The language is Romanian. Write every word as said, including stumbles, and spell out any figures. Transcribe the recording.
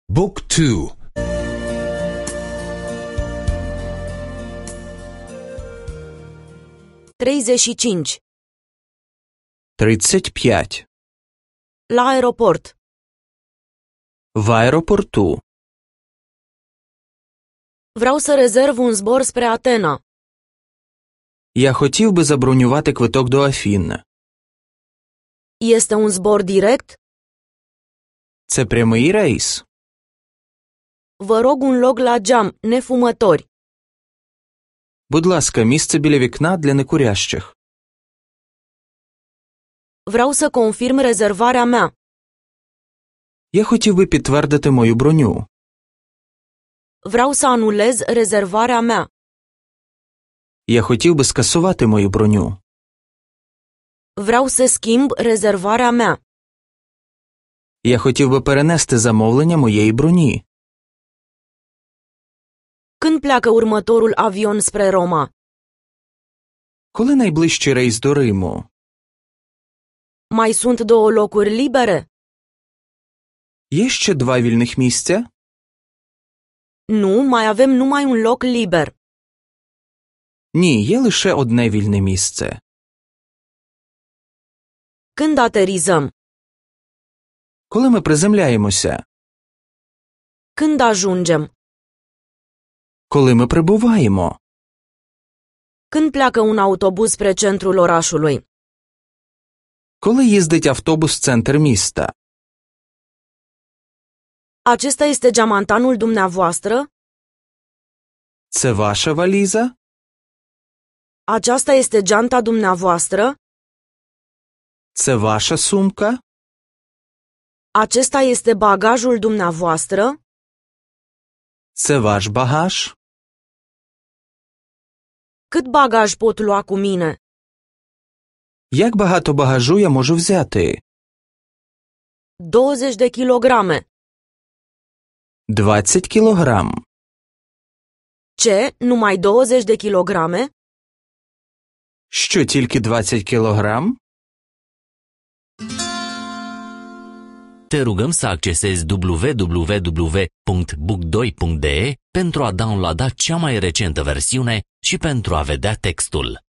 Book two. treizeci și cinci. тридцать пять. La aeroport. В аэропорту. Vreau să rezerv un zbor spre Atena. Я хотів би забронювати квиток до Афін. Este un zbor direct? Це прямий рейс. Vă rog un loc la geam, nefumători. Будь ласка, місце біля вікна для некурящих. Vreau să confirm rezervarea mea. Я хотів би підтвердити мою броню. Vreau să anulez rezervarea mea. Я хотів би скасувати мою броню. Vreau să schimb rezervarea mea. Я хотів би перенести замовлення моєї броні. Când pleacă următorul avion spre Roma? Коли найближчий рейс до Риму? Mai sunt două locuri libere? Є ще два вільних місця? Nu, mai avem numai un loc liber. Ні, є лише одне вільне місце. Când aterizăm? Коли ми приземляємося? Când ajungem? Коли ми прибуваємо? Când pleacă un autobuz spre centrul orașului? Коли їздить автобус в центр міста? Acesta este geamantanul dumneavoastră? Це ваша валіза? Aceasta este geanta dumneavoastră? Це ваша сумка? Acesta este bagajul dumneavoastră? Це ваш багаж? Cât bagaj pot lua cu mine? Як багато багажу я можу взяти? douăzeci de kilograme. двадцять кілограм. Ce? Numai douăzeci de kilograme? Що, тільки двадцять кілограм? Te rugăm să accesezi w w w punct book doi punct d e pentru a downloada cea mai recentă versiune și pentru a vedea textul.